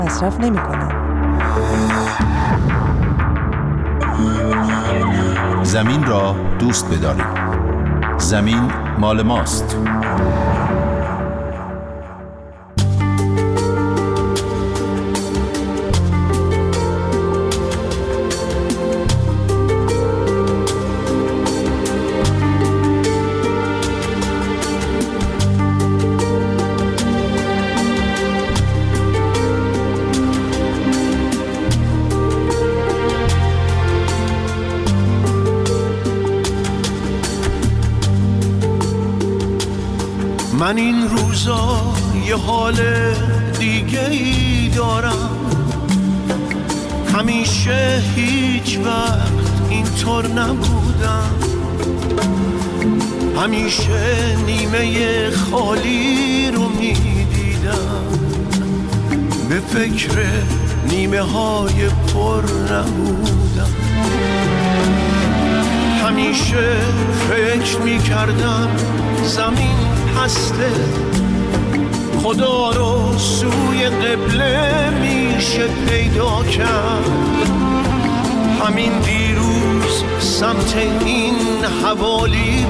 مصرف نمی‌کنن. زمین را دوست بداریم. زمین مال ماست. من این روزا یه حال دیگه ای دارم، همیشه هیچ وقت اینطور نبودم، همیشه نیمه خالی رو میدیدم، به فکر نیمه های پر نبودم، همیشه فکر میکردم زمین هسته، خدا رو سوی قبله میشه پیدا کرد، همین دیروز سمت این حوالی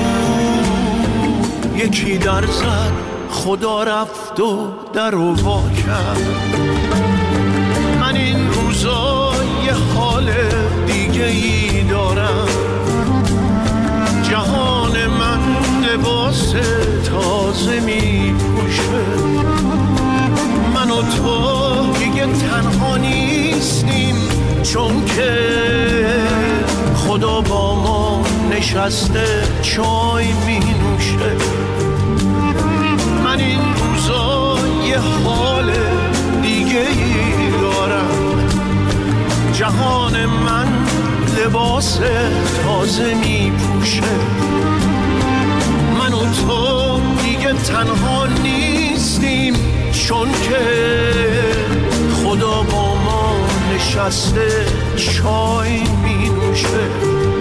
بود، یکی در زد خدا رفت و در رو وا کرد. من این روزا یه حال دیگه ای دارم، جهان من لباس تازه می پوشه، من و تو دیگه تنها نیستیم، چون که خدا با ما نشسته چای می نوشه. من این روزا یه حال دیگه ای دارم، جهان من لباس تازه می پوشه، من و تو دیگه تنها نیستیم، چون که خدا با ما نشسته چای می نوشه.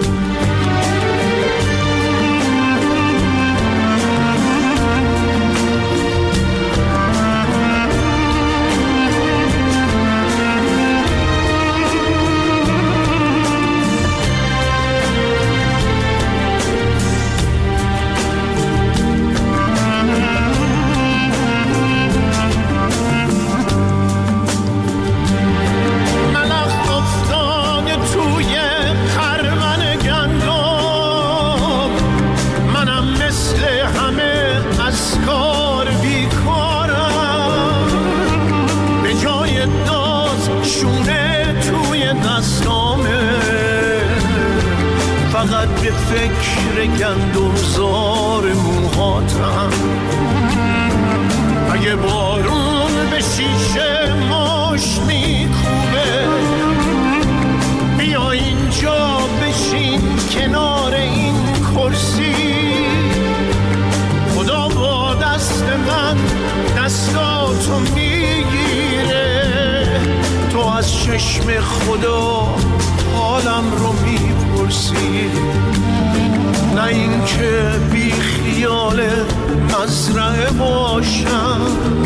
فقط به فکر گندمزار موهاتم، اگه بارون به شیشه ماش میکوبه، بیا اینجا بشین کنار این کرسی، خدا با دست من دستاتو میگیره، تو از چشم خدا حالم رو میپرسی، نه این که بی خیال مزرعه باشم،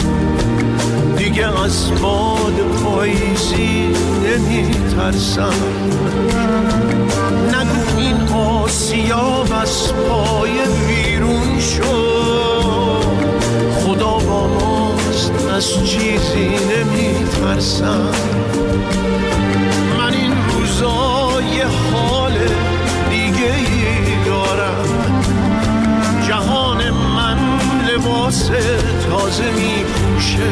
دیگه از باد پاییزی نمیترسم، نگو این آسیاب از پای بیرون شد، خدا با ماست از چیزی نمیترسم. من این روزا یه حال دیگه ای دارم، جهان من لباس تازه می پوشه،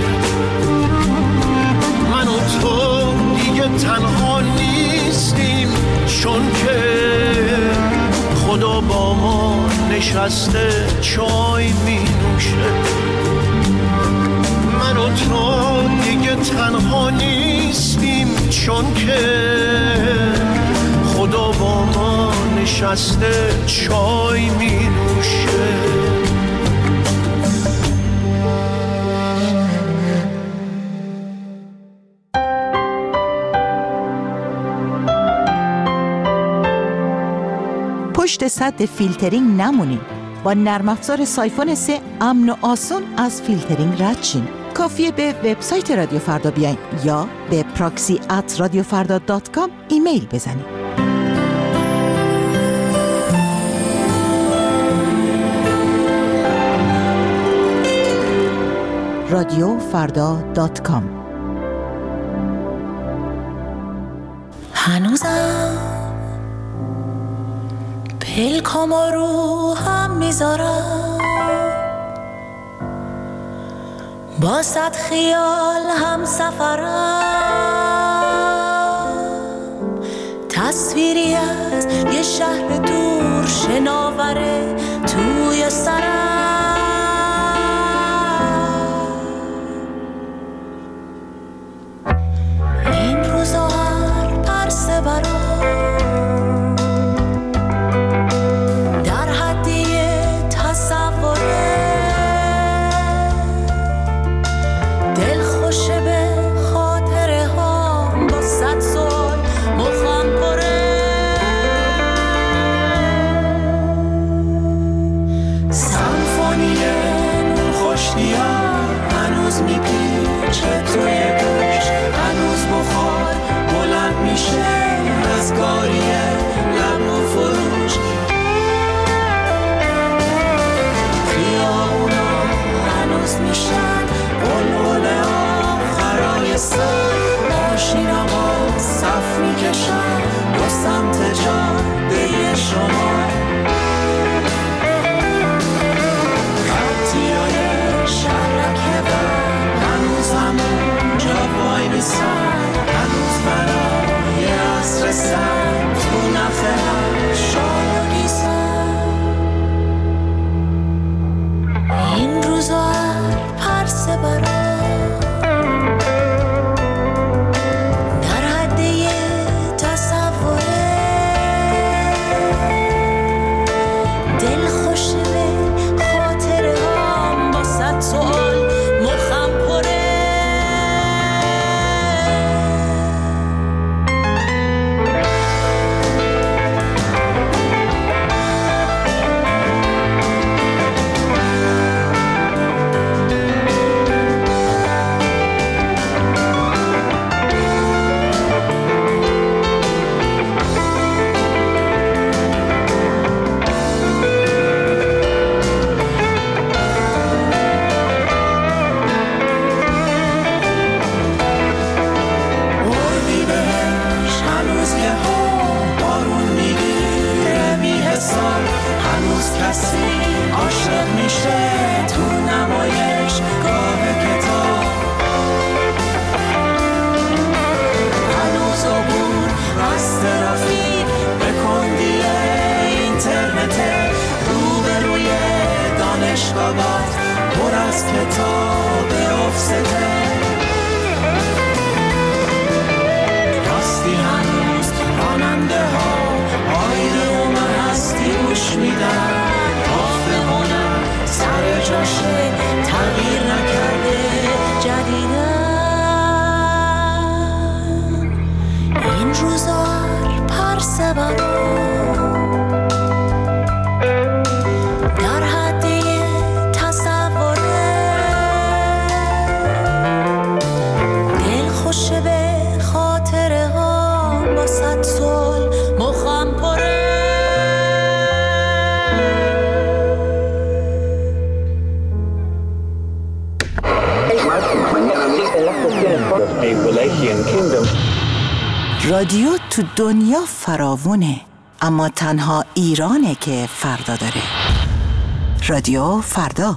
من و تو دیگه تنها نیستیم، چون که خدا با ما نشسته چای می نوشه. من و تو دیگه تنها نیستیم، چون که خدا با ما نشسته چای می نوشه. پشت سد فیلترینگ نمونین. با نرم افزار سایفون 3 امن و آسون از فیلترینگ رد شین. کافیه به وبسایت رادیو فردا بیاین یا به proxy@radiofarda.com ایمیل بزنید. radiofarda.com. هنوزم پلکام رو هم میذارم، با صد خیال هم سفرم، تصویری از یه شهر دور شناوره توی سرم. این روزا هر پرسه برام در حدی تصوره، دل خوشه به خاطره ها با صد سال مخم پره. سمفونی نور خوشنیا هنوز میپیچه توی گوش، هنوز بخار بلند میشه از گاریه لب و فروش. خیابونا هنوز میشن قلقله آخرای سر، ماشینا با صف میکشن دو سمت جاده شما. خطیای شرکه بر هنوز همون جا وای میسن، هنوز برای عصر سن تو نفه هم شاید گیسن. این روزا هر پرسه برام در حدی تصوره، دل خوشه به خاطره هم با صد سوال مخم پره. رادیو تو دنیا فراوونه، اما تنها ایرانه که فردا داره. رادیو فردا.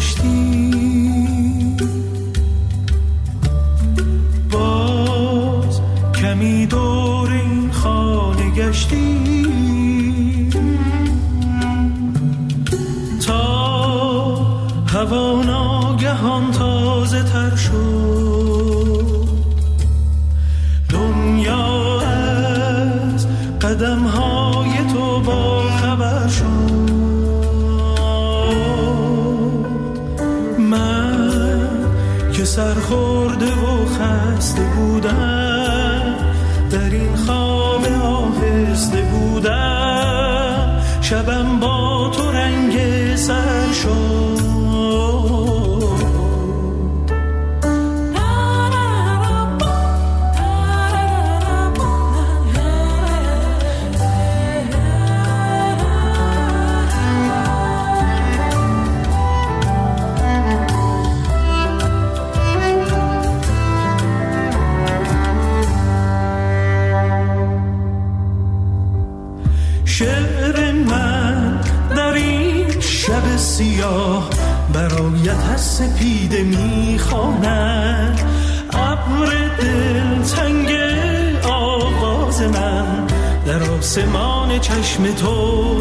گذاشتی، باز کمی دور این خانه گشتی، تا هوا ناگهان تازه تر شد، دنیا از قدم های تو با خبر شد. من که سرخورده و خسته بودم، در این خواب آهسته بودم، شبم با تو رنگ سر شد. شعر من در این شب سیاه برایت از سپیده میخواند، ابر دلتنگ آواز من در آسمان چشم تو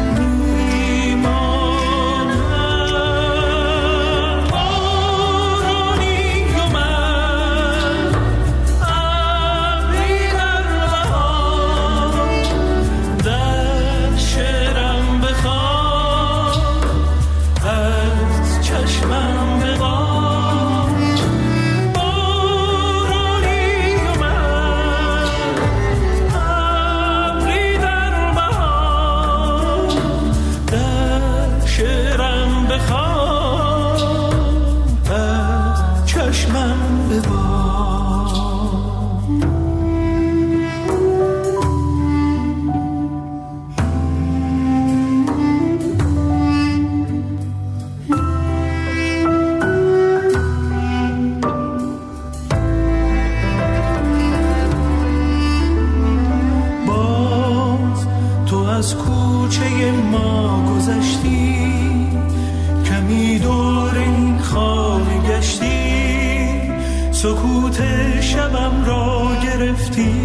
از کوچه ما گذشتی، کمی دور این خانه گشتی، سکوت شبم را گرفتی،